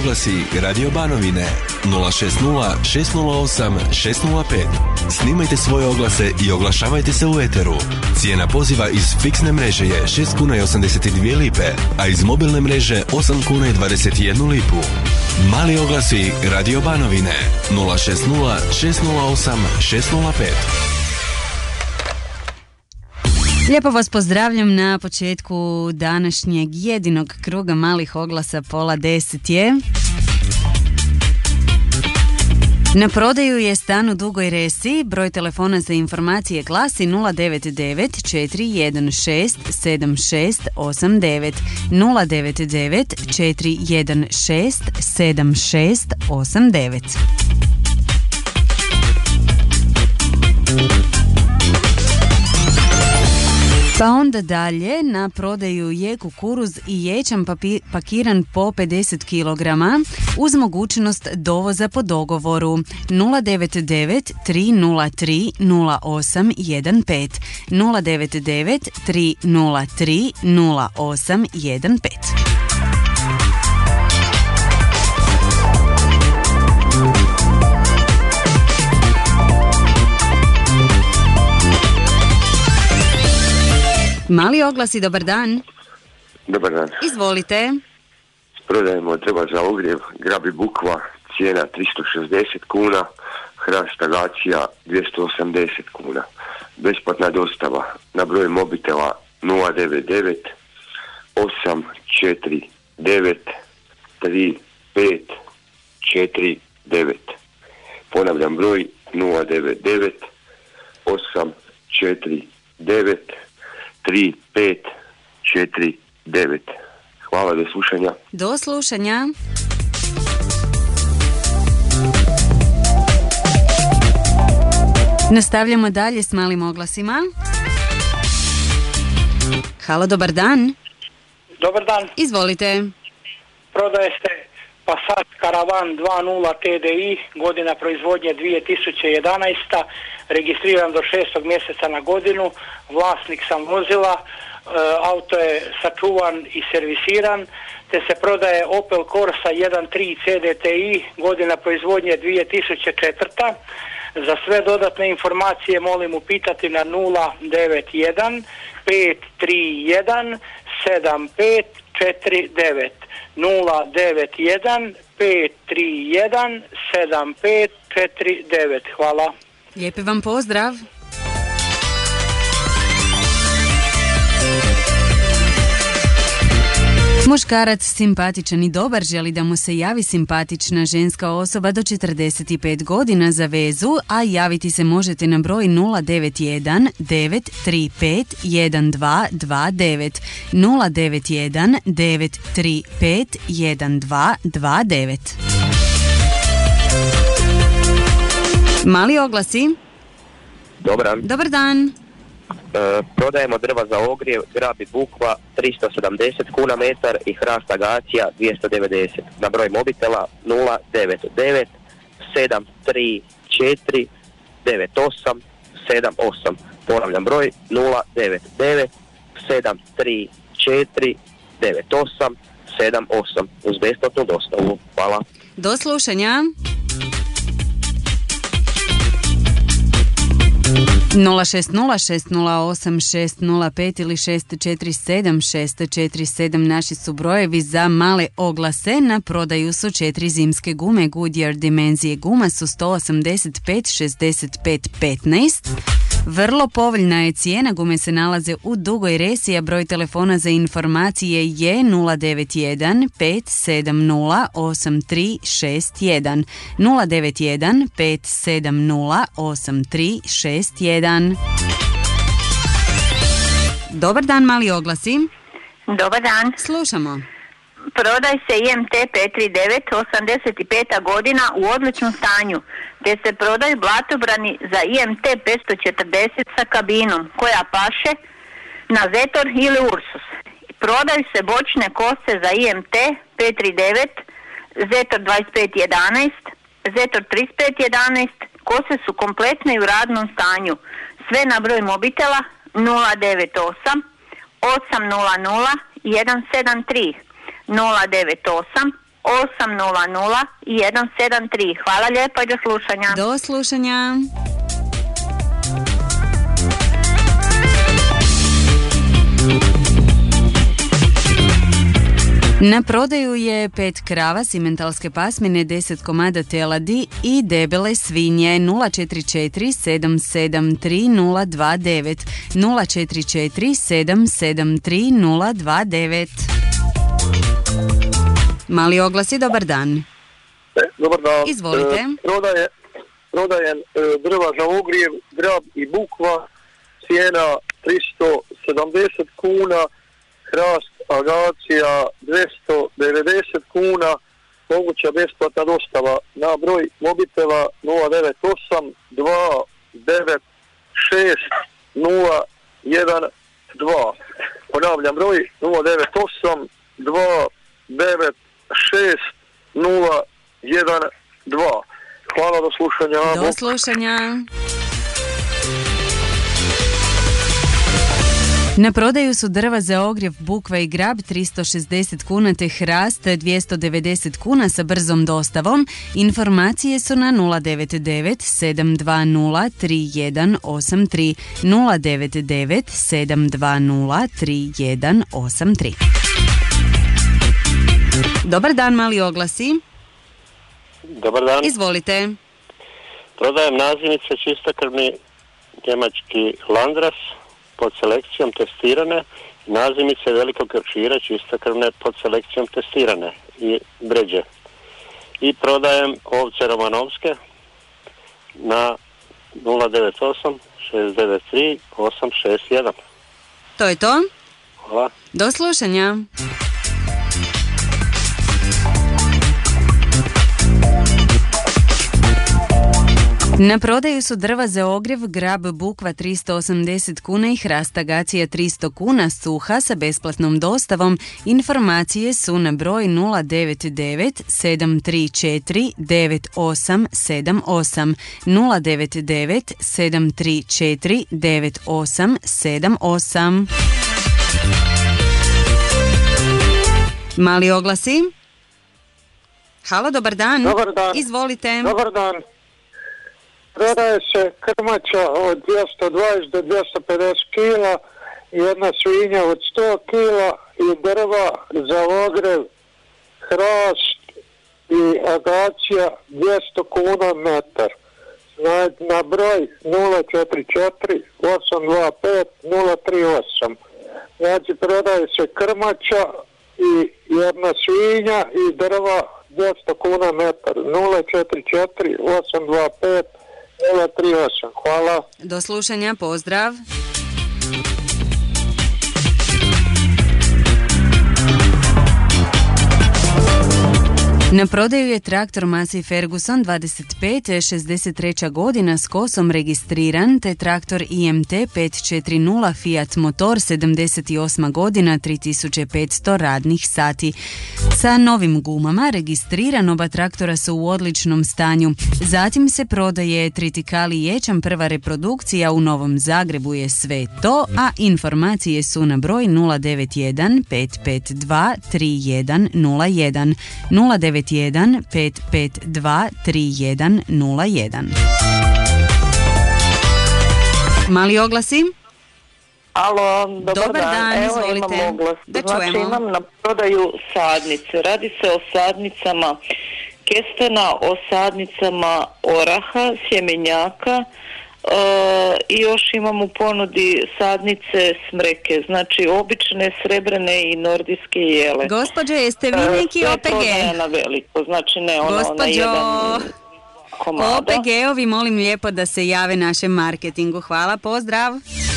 oglasi Radio Banovine 060 608 605. Snimajte svoje oglase i oglašavajte se u eteru. Cijena poziva iz fiksne mreže je 6 kuna i 82 lipe, a iz mobilne mreže 8 kuna i 21 lipu. Mali oglasi Radio Banovine 060 608 605. Lijepo vas pozdravljam na početku današnjeg jedinog kruga malih oglasa, 9:30 je. Na prodaju je stan u Dugoj Resi, broj telefona za informacije glasi 099 416 7689, 099 416 7689. Pa onda dalje, na prodaju je kukuruz i ječam pakiran po 50 kg uz mogućnost dovoza po dogovoru 099 303 0815, 099 303 0815. Mali oglasi, dobar dan. Dobar dan. Izvolite. Prodajemo treba za ogrjev Grabi Bukva, cijena 360 kuna, hrast agacija 280 kuna. Besplatna dostava na broj mobitela 099 849 3549. Ponavljam broj 099 849 3549. Hvala, do slušanja. Do slušanja. Nastavljamo dalje s malim oglasima. Halo, dobar dan. Dobar dan. Izvolite. Prodaje se Passat Caravan 2.0 TDI, godina proizvodnje 2011, registriran do 6. mjeseca na godinu, vlasnik sam vozila, auto je sačuvan i servisiran, te se prodaje Opel Corsa 1.3 CDTI, godina proizvodnje 2004. Za sve dodatne informacije molim upitati na 091 531 7549. 091 531 7549. Hvala. Lijepi vam pozdrav. Muškarac simpatičan i dobar želi da mu se javi simpatična ženska osoba do 45 godina za vezu, a javiti se možete na broj 091 935 1229, 091 935 1229. Mali oglasi. Dobar dan. Prodajemo drva za ogrjev Grabi Bukva 370 kuna metar i hrast agacija 290. Na broj mobitela 099 734 9878. Ponavljam broj 099 734 9878 uz besplatnu dostavu. Hvala. Do slušanja. 060608605 ili 647 naši su brojevi za male oglase. Na prodaju su 4 zimske gume Goodyear dimenzije guma su 185-65-15. Vrlo povoljna je cijena, gume se nalaze u Dugoj Resi, a broj telefona za informacije je 091 570 8361, 091 570 8361. Dobar dan, mali oglasi. Dobar dan. Slušamo. Prodaj se IMT 539, 85. godina u odličnom stanju, te se prodaju blatobrani za IMT 540 sa kabinom, koja paše na Zetor ili Ursus. Prodaju se bočne kose za IMT 539, Zetor 2511, Zetor 3511, kose su kompletne i u radnom stanju. Sve na broj mobitela 098 800 173, 098 800 173. Hvala lijepo i do slušanja. Do slušanja. Na prodaju je 5 krava simentalske pasmine, 10 komada teladi i debele svinje. 044 773 029 044 773 029. Mali oglasi, dobar dan. Dobar dan. Izvolite. Prodajem drva za ogrjev, grab i bukva, cijena 370 kuna, hrast agacija 290 kuna, moguća besplatna dostava na broj mobitela 098 296 012. Ponavljam broj 098 296 012. Hvala, do slušanja. Do slušanja. Na prodaju su drva za ogrjev, bukva i grab 360 kuna te hrast 290 kuna sa brzom dostavom. Informacije su na 099 720 3183 099 720 3183. Dobar dan, mali oglasi. Dobar dan. Izvolite. Prodajem nazivnice čistokrvni njemački Landras pod selekcijom testirane, nazivnice velikog krčira čistokrvne pod selekcijom testirane i bređe. I prodajem ovce romanovske na 098 693 861. To je to. Hvala. Do slušanja. Na prodaju su drva za ogrjev, grab, bukva 380 kuna i hrast agacija 300 kuna suha sa besplatnom dostavom. Informacije su na broj 099 734 9878 099 734 9878. Mali oglasi. Halo, dobar dan. Dobar dan. Izvolite. Dobar dan. Prodaje se krmača od 220 do 250 kila, jedna svinja od 100 kila i drva za ogrjev, hrast i agacija 200 kuna metar. Na broj 044 825 038. Znači prodaje se krmača i jedna svinja i drva 200 kuna metar. 044 825 038. Hvala. Do slušanja, pozdrav. Na prodaju je traktor Massey Ferguson 25, 63. godina s kosom registriran, te traktor IMT 540 Fiat Motor 78. godina 3500 radnih sati. Sa novim gumama registriran, oba traktora su u odličnom stanju. Zatim se prodaje Tritikali ječam, prva reprodukcija, u Novom Zagrebu je sve to, a informacije su na broj 091 552 3101 091 552 3101. Mali oglasi. Alo, dobar dan, evo izvolite. imam oglas. Da znači čujemo. imam na prodaju sadnice. Radi se o sadnicama kestena, o sadnicama oraha, sjemenjaka i još imam u ponudi sadnice smreke, znači obične, srebrene i nordijske jele. Gospođo, jeste vi neki sve OPG? prodaje na veliko, znači ne ono na jedan komada. OPG-ovi, molim lijepo da se jave našem marketingu. Hvala, pozdrav.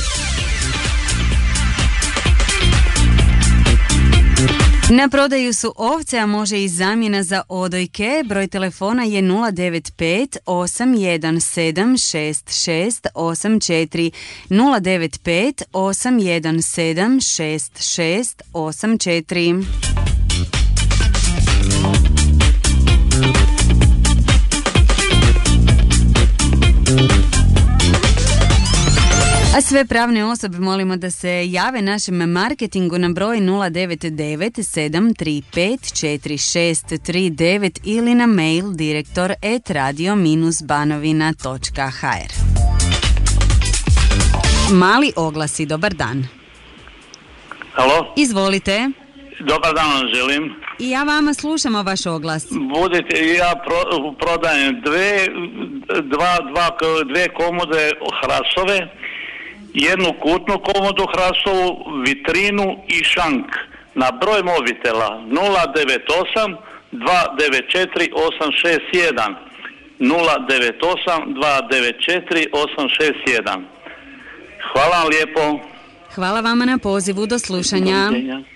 Na prodaju su ovce, a može i zamjena za odojke. Broj telefona je 095 817 6684 095 817 6684. A sve pravne osobe molimo da se jave našem marketingu na broj 099-735-4639 ili na mail direktor@radio-banovina.hr. Mali oglasi, dobar dan. Halo? Izvolite. Dobar dan vam želim. I ja vama slušamo vaš oglas. Budite, ja prodajem dve komode hrastove, jednu kutnu komodu hrastovu, vitrinu i šank na broj mobitela 098 294 861 098 294 861. Hvala vam lijepo. Hvala vama na pozivu, do slušanja.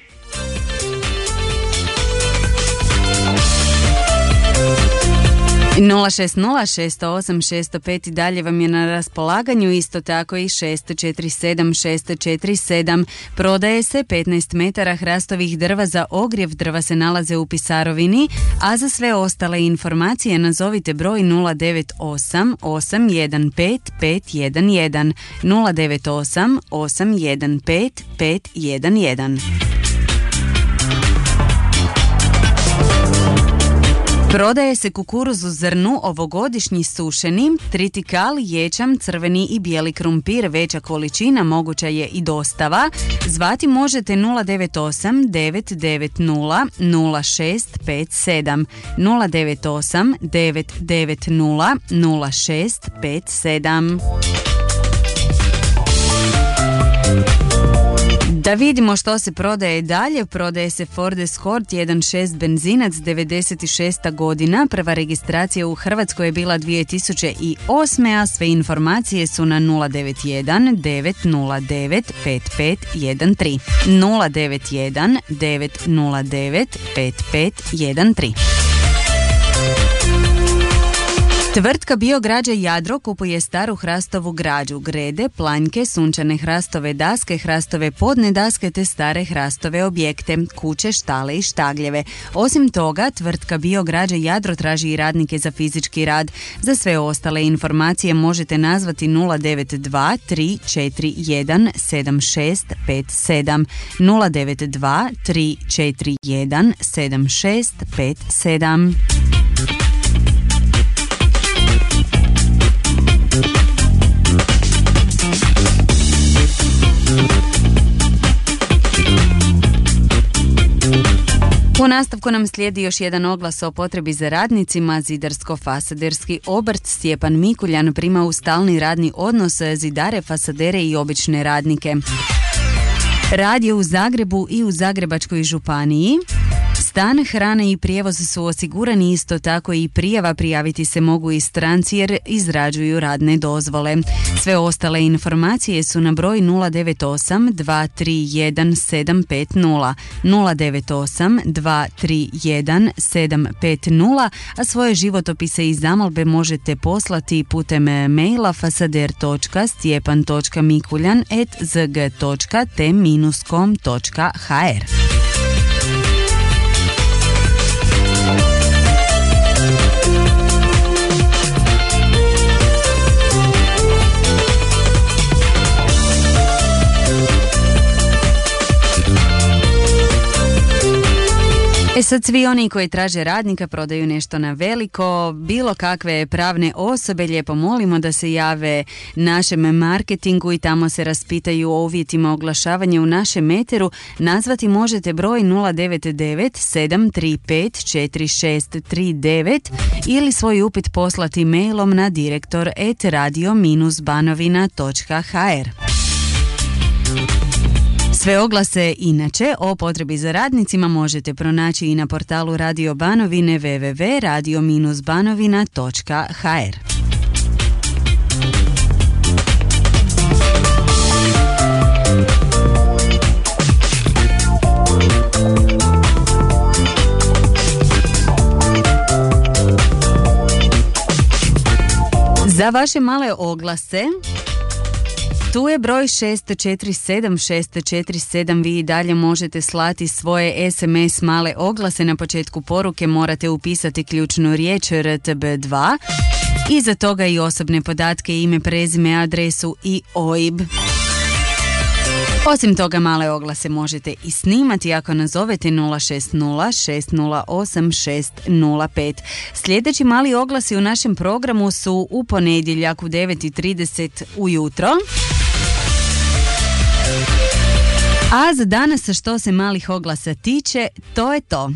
060-608-605 i dalje vam je na raspolaganju, isto tako i 647-647. Prodaje se 15 metara hrastovih drva za ogrjev. Drva se nalaze u Pisarovini, a za sve ostale informacije nazovite broj 098-815-511 098-815-511. Prodaje se kukuruz u zrnu, ovogodišnji sušeni, tritikal, ječam, crveni i bijeli krumpir, veća količina, moguća je i dostava. Zvati možete 098 990 0657 098 990 0657. Da vidimo što se prodaje dalje. Prodaje se Ford Escort 1.6 benzinac, 96. godina. Prva registracija u Hrvatskoj je bila 2008. a sve informacije su na 091 909 5513 091 909 5513. Tvrtka Biograđa Jadro kupuje staru hrastovu građu, grede, planjke, sunčane hrastove daske, hrastove podne daske te stare hrastove objekte, kuće, štale i štagljeve. Osim toga, tvrtka Biograđa Jadro traži i radnike za fizički rad. Za sve ostale informacije možete nazvati 092 341 7657 092 341 7657. U nastavku nam slijedi još jedan oglas o potrebi za radnicima. Zidarsko-fasaderski obrt Stjepan Mikuljan prima u stalni radni odnos zidare, fasadere i obične radnike. Rad je u Zagrebu i u Zagrebačkoj županiji. Stan, hrana i prijevoz su osigurani, isto tako i prijava. Prijaviti se mogu i stranci jer izrađuju radne dozvole. Sve ostale informacije su na broj 098 231 750 098 231 750, a svoje životopise i zamolbe možete poslati putem maila fasader.stjepan.mikuljan@zg.t-com.hr. Sad svi oni koji traže radnika, prodaju nešto na veliko, bilo kakve pravne osobe, lijepo molimo da se jave našem marketingu i tamo se raspitaju o uvjetima oglašavanja u našem eteru. Nazvati možete broj 099 735 4639 ili svoj upit poslati mailom na direktor@radio-banovina.hr. Sve oglase inače o potrebi za radnicima možete pronaći i na portalu Radio Banovine www.radio-banovina.hr. Za vaše male oglase tu je broj 647-647, vi i dalje možete slati svoje SMS male oglase. Na početku poruke morate upisati ključnu riječ RTB2. Iza toga i osobne podatke, ime, prezime, adresu i OIB. Osim toga, male oglase možete i snimati ako nazovete 060 608 605. Sljedeći mali oglasi u našem programu su u ponedjeljak u 9:30 ujutro. A za danas, što se malih oglasa tiče, to je to.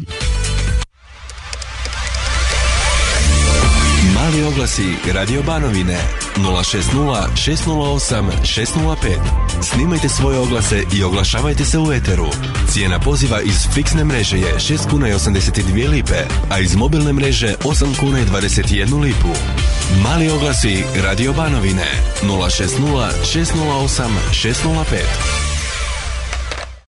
Mali oglasi Radio Banovine 060 608 605. Snimajte svoje oglase i oglašavajte se u eteru. Cijena poziva iz fiksne mreže je 6 kuna i 82 lipe, a iz mobilne mreže 8 kuna i 21 lipu. Mali oglasi Radio Banovine 060 608 605.